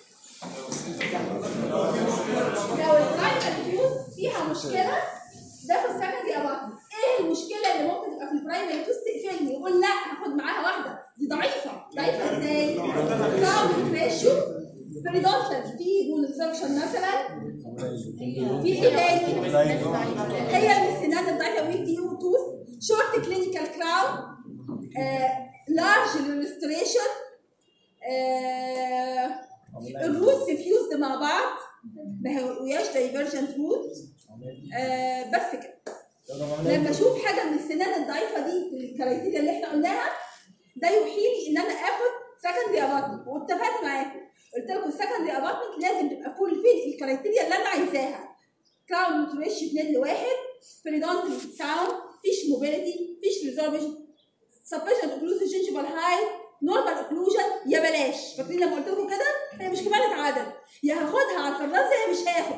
لو البرايمري توث فيها مشكله ده في السكندري اباطمنت. ايه المشكله اللي ممكن تبقى في البرايمري توث تقفلني؟ يقول لا هاخد معاها واحده دي ضعيفه. ضعيفه ازاي؟ كراود ريشيو، بريدونتال في بول ابزوربشن مثلا. في ايه تاني؟ هي من السنان الضعيفه ويك دي توث، شورت كلينيكال كراون، لارج ريستوريشن، الروتس فيوزد مع بعض ما هوياش دايفرجنت روت. بس كده. لما اشوف حاجه من السنان الضعيفه دي الكرايتيريا اللي احنا قلناها ده يوحي لي ان انا اخد سكندري اباطمنت. واتفقت معاكم قلت لكم السكندري اباطمنت لازم تبقى فول فيل الكرايتيريا اللي انا عايزاها. كراون ريشيو 2:1، بريدونتال ساوند، فيش موبيليتي، فيش ريزوربشن، سبشن اوكلوزيف جينجيفال هايت، نورمال اوكلوجن. يا بلاش، فاكرين لما قلت لكم كده؟ هي مش كمالة عدد، يا هاخدها على الفرازه يا مش هاخد.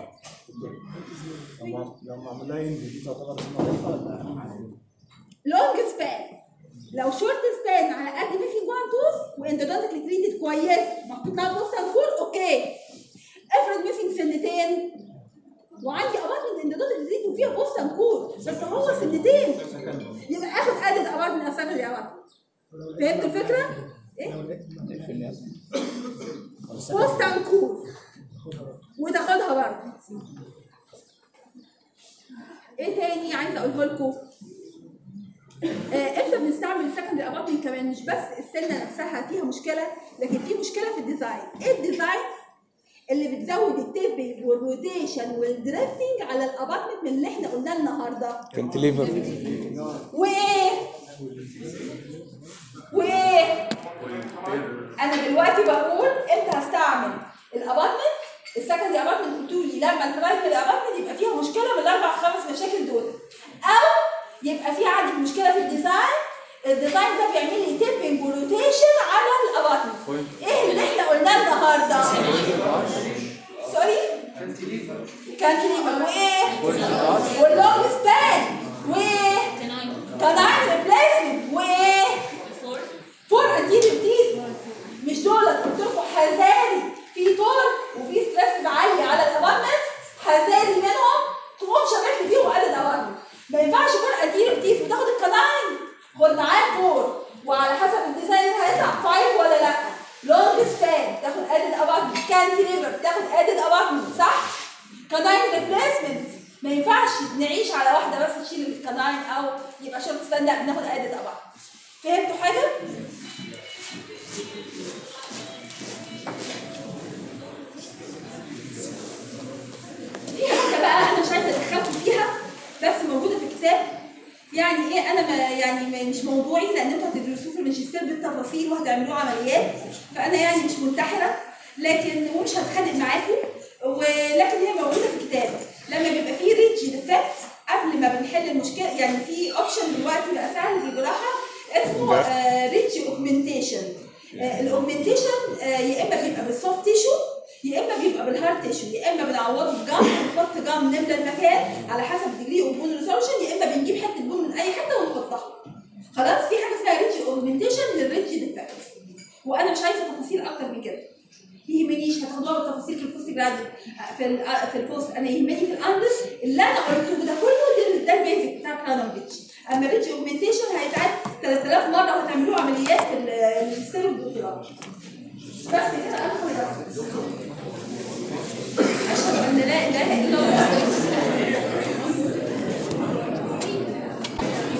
لما عملناها اندي دي تعتبر سنه ضعيفه ولا لونج سبان. لو شورت سبان على قد ميسنج 1 توث واندودونتيكلي تريتد كويس محطوط لها بوست انكور اوكي. افرض ميسنج سنتين وعندي اباطمنت اندودونتيكلي تريتد وفيها بوست انكور بس هو سنتين، يبقى اخد ادد اباطمنت اسامي اباطمنت. فهمت الفكره؟ ايه؟ بوست انكور وتاخدها برضه. ايه تاني عايزه اقوله لكم؟ امتى بنستعمل السكندري اباطمنت كمان؟ مش بس السنه نفسها فيها مشكله، لكن في مشكله في الديزاين. ايه الديزاين اللي بتزود التيبنج والروتيشن والدريفتنج على الاباطمنت من اللي احنا قلناه النهارده؟ كانتليفر. وايه؟ انا دلوقتي بقول امتى هستعمل الاباطمنت السكندري اباطمنت. قلتوا لي لما البرايمري اباطمنت يبقى فيها مشكله من الاربع خمس مشاكل دول، او يبقى في عندك مشكله في الديزاين. الديزاين ده بيعمل لي تيبنج وروتيشن على الاباطمنت. ايه اللي احنا قلناه النهارده؟ سوري؟ كانتليفر وايه؟ واللونج سبان وايه؟ كاناين ريبليسمنت وايه؟ فور انتيريور. مش دول قلت لكم حذاري في تورك وفي ستريس عالي على الاباطمنت، حذاري منهم تقوم شبك فيهم قلد اباطمنت. ما ينفعش فور انتيريور وتاخد الكناين، خد معاه فور وعلى حسب الديزاين هيطلع 5 ولا لا. لا بناخد اي داتا بعض. فهمتوا حاجه؟ في حاجه بقى انا مش عايزه ادخلكم فيها بس موجوده في الكتاب، يعني ايه انا ما يعني مش موضوعي لان انتوا هتدرسوه في الماجستير بالتفاصيل وهتعملوه عمليات، فانا يعني مش منتحره لكن ومش هتخانق معاكم، ولكن هي موجوده في الكتاب. لما بيبقى فيه ريدج ديفكت قبل ما بنحل المشكله، يعني في اوبشن دلوقتي بقى سهل في الجراحه اسمه ريدج اوجمنتيشن. الاوجمنتيشن يا اما بيبقى بالسوفت تيشو يا اما بيبقى بالهارد تيشو، يا اما بنعوضه بجام ونحط جام نملى المكان على حسب الديجري اوف بون ريسورشن، يا اما بنجيب حته بون من اي حته ونحطها. خلاص في حاجه اسمها ريدج اوجمنتيشن للريدج ديفكت، وانا مش عايزه تفاصيل اكتر من كده. يهمنيش هتاخدوها بالتفاصيل في البوست جراديويت في البوست، انا يهمني في الاندر اللي انا قلته ده كله، ده البيزك بتاع كرانال ريدج. اما ريدج اوجمنتيشن هيتعاد 3000 مره وهتعملوه عمليات في السيرو الدكتوراه. بس كده.